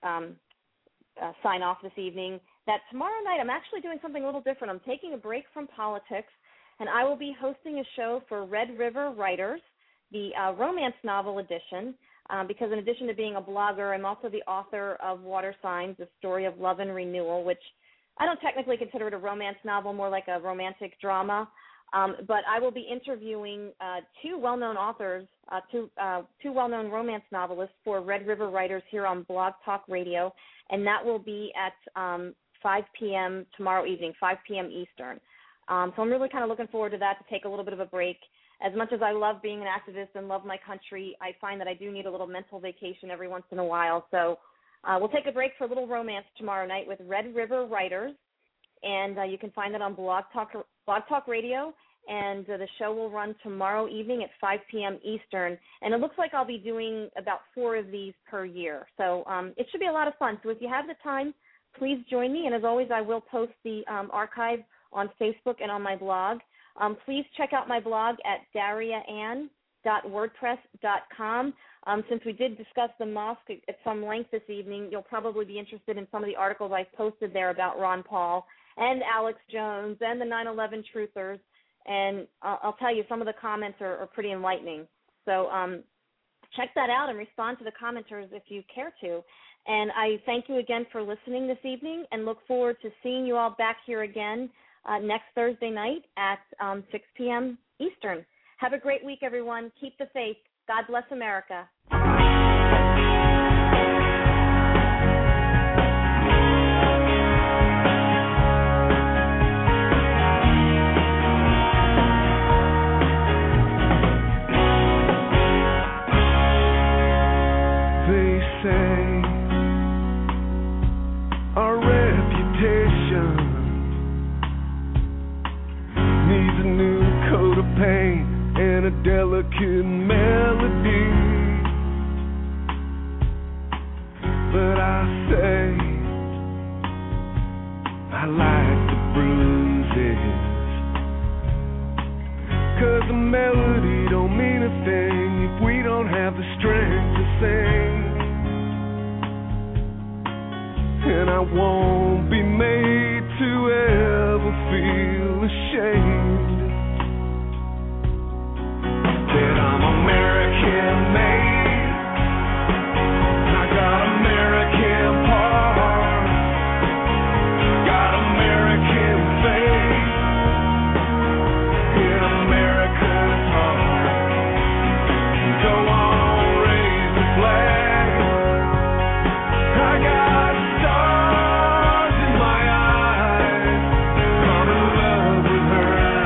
sign off this evening, that tomorrow night I'm actually doing something a little different. I'm taking a break from politics, and I will be hosting a show for Red River Writers, the romance novel edition, because in addition to being a blogger, I'm also the author of Water Signs, A Story of Love and Renewal, which I don't technically consider it a romance novel, more like a romantic drama. But I will be interviewing two well-known authors, two well-known romance novelists for Red River Writers here on Blog Talk Radio, and that will be at 5 p.m. tomorrow evening, 5 p.m. Eastern. So I'm really kind of looking forward to that, to take a little bit of a break. As much as I love being an activist and love my country, I find that I do need a little mental vacation every once in a while. So we'll take a break for a little romance tomorrow night with Red River Writers, and you can find it on Blog Talk Radio, and the show will run tomorrow evening at 5 p.m. Eastern. And it looks like I'll be doing about 4 of these per year. So it should be a lot of fun. So if you have the time, please join me. And as always, I will post the archive on Facebook and on my blog. Please check out my blog at dariaann.wordpress.com. Since we did discuss the mosque at some length this evening, you'll probably be interested in some of the articles I've posted there about Ron Paul and Alex Jones and the 9/11 truthers. And I'll tell you, some of the comments are pretty enlightening. So check that out and respond to the commenters if you care to. And I thank you again for listening this evening and look forward to seeing you all back here again next Thursday night at 6 p.m. Eastern. Have a great week, everyone. Keep the faith. God bless America. Our reputation needs a new coat of paint and a delicate melody. But I say I like the bruises, 'cause a melody don't mean a thing if we don't have the strength to sing. And I won't be made to ever feel ashamed that I'm American made. I got American parts, got American faith in America's heart. Go on, raise the flag. I got stars in my eyes. I'm in love with her.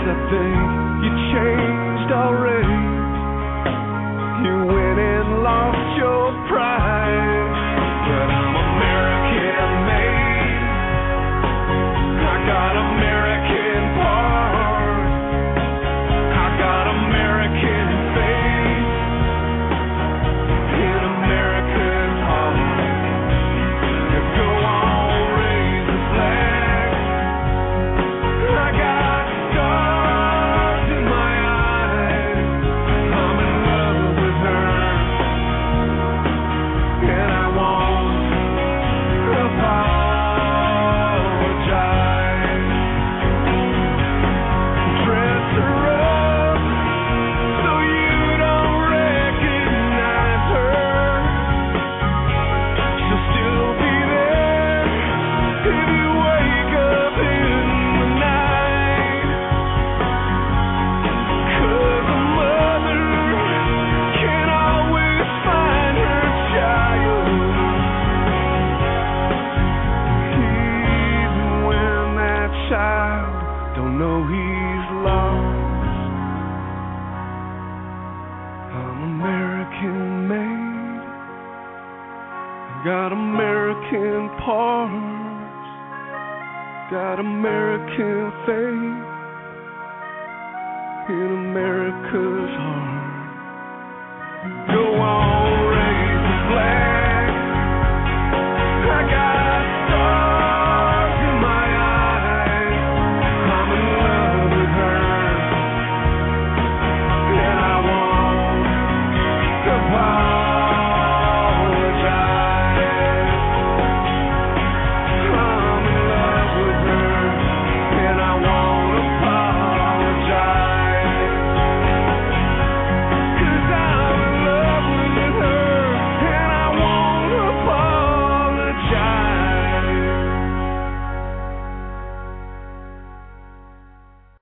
I think you changed already. You went and lost your pride. But I'm American made. I got American parts. I got American faith in America's heart. Go on, raise the flag. I got stars in my eyes. I'm in love with her, and I won't apologize. Dress her up so you don't recognize her. She'll still be there if you wake up in the night. 'Cause a mother can always find her child, even when that child don't know he's lost. I'm American made. Got American parts. Got American faith